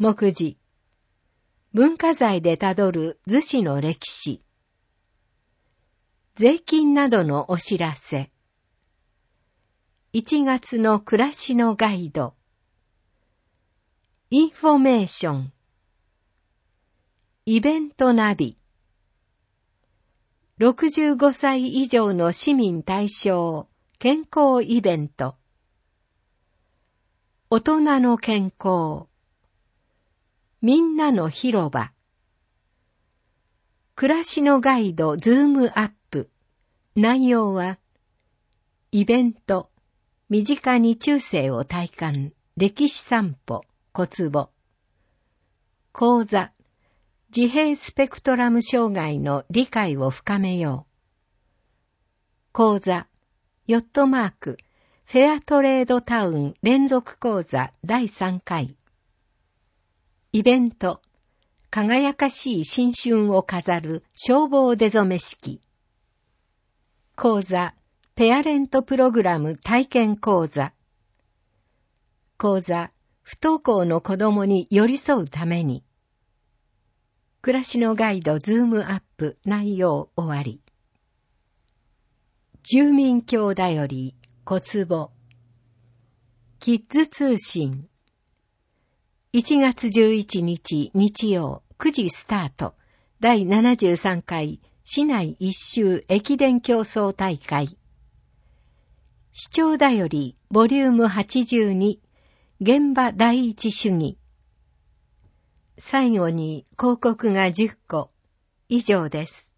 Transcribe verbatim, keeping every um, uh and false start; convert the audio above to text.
目次。文化財でたどる逗子の歴史。税金などのお知らせ。いちがつの暮らしのガイド。インフォメーション。イベントナビ。ろくじゅうごさい以上の市民対象健康イベント。大人の健康。みんなの広場。暮らしのガイドズームアップ。内容は、イベント、身近に中世を体感、歴史散歩、小壺。講座、自閉スペクトラム障害の理解を深めよう。講座、ヨットマーク、フェアトレードタウン連続講座だいさんかい。イベント、輝かしい新春を飾る消防出初め式。講座、ペアレントプログラム体験講座。講座、不登校の子供に寄り添うために。暮らしのガイドズームアップ内容終わり。住民協だより小壺。キッズ通信。いちがつじゅういちにち日曜くじスタート。だいななじゅうさんかい市内一周駅伝競争大会。市長だよりボリュームはちじゅうに。現場第一主義。最後に広告がじゅっこ。以上です。